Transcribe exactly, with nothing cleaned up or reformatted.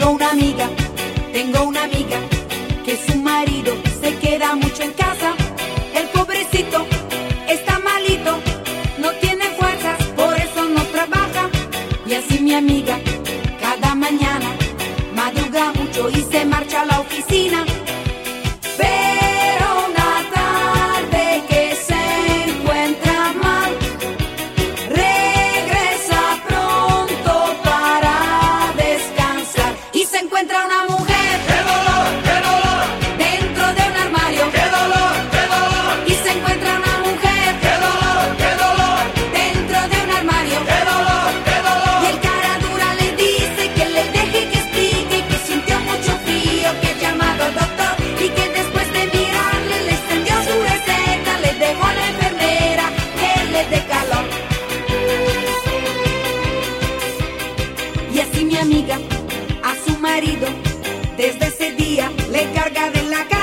Tengo una amiga, tengo una amiga, que su marido se queda mucho en casa. El pobrecito está malito, no tiene fuerzas, por eso no trabaja. Y así mi amiga, cada mañana, madruga mucho y se marcha a la oficina. Pero una tarde que se encuentra mal, regresa pronto para descansar. Y se encuentra una mujer. ¡Qué dolor, qué dolor! Dentro de un armario. ¡Qué dolor, qué dolor! Y se encuentra una mujer. ¡Qué dolor, qué dolor! Dentro de un armario. ¡Qué dolor, qué dolor! Y el cara dura le dice que le deje que explique que sintió mucho frío, que ha llamado al doctor y que después de mirarle le extendió su receta, le dejó a la enfermera que le dé calor. Y así mi amiga a su marido desde ese día le carga de la casa.